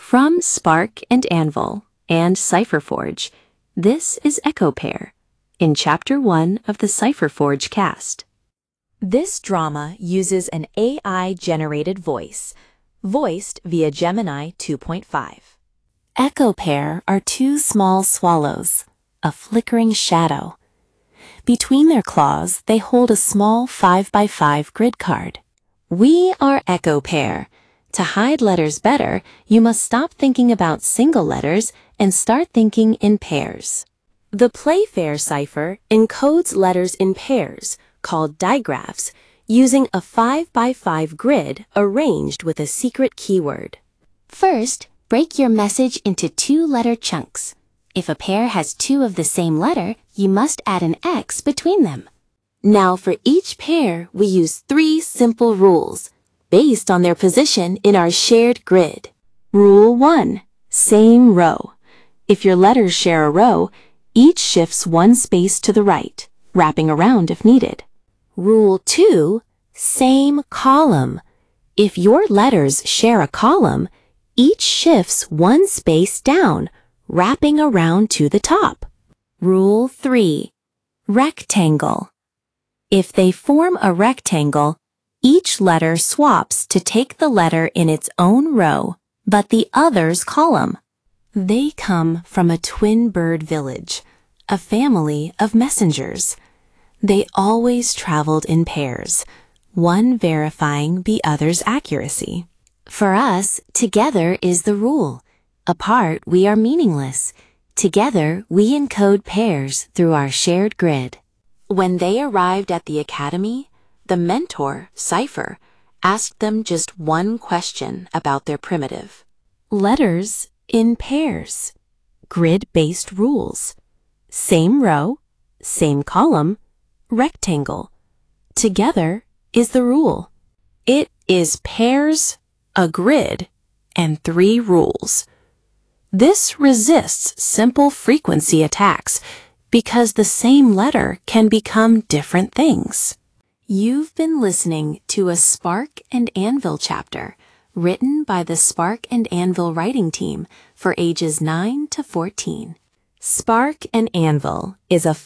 From Spark and Anvil and CipherForge, this is EchoPair in Chapter 1 of the CipherForge cast. This drama uses an AI-generated voice, voiced via Gemini 2.5. EchoPair are two small swallows, a flickering shadow. Between their claws, they hold a small 5x5 grid card. We are EchoPair. To hide letters better, you must stop thinking about single letters and start thinking in pairs. The Playfair cipher encodes letters in pairs, called digraphs, using a 5x5 grid arranged with a secret keyword. First, break your message into two-letter chunks. If a pair has two of the same letter, you must add an X between them. Now for each pair, we use 3 simple rules, based on their position in our shared grid. Rule 1. Same row. If your letters share a row, each shifts 1 space to the right, wrapping around if needed. Rule 2. Same column. If your letters share a column, each shifts 1 space down, wrapping around to the top. Rule 3. Rectangle. If they form a rectangle, each letter swaps to take the letter in its own row, but the other's column. They come from a twin bird village, a family of messengers. They always traveled in pairs, one verifying the other's accuracy. For us, together is the rule. Apart, we are meaningless. Together, we encode pairs through our shared grid. When they arrived at the academy, the mentor, Cypher, asked them just one question about their primitive. Letters in pairs. Grid-based rules. Same row, same column, rectangle. Together is the rule. It is pairs, a grid, and 3 rules. This resists simple frequency attacks because the same letter can become different things. You've been listening to a Spark and Anvil chapter written by the Spark and Anvil writing team for ages 9 to 14. Spark and Anvil is a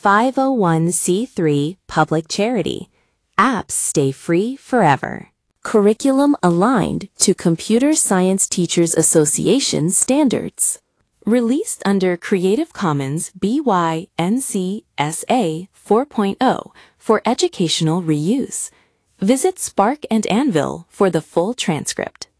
501c3 public charity. Apps stay free forever. Curriculum aligned to Computer Science Teachers Association standards. Released under Creative Commons BY-NC SA 4.0 for educational reuse. Visit Spark and Anvil for the full transcript.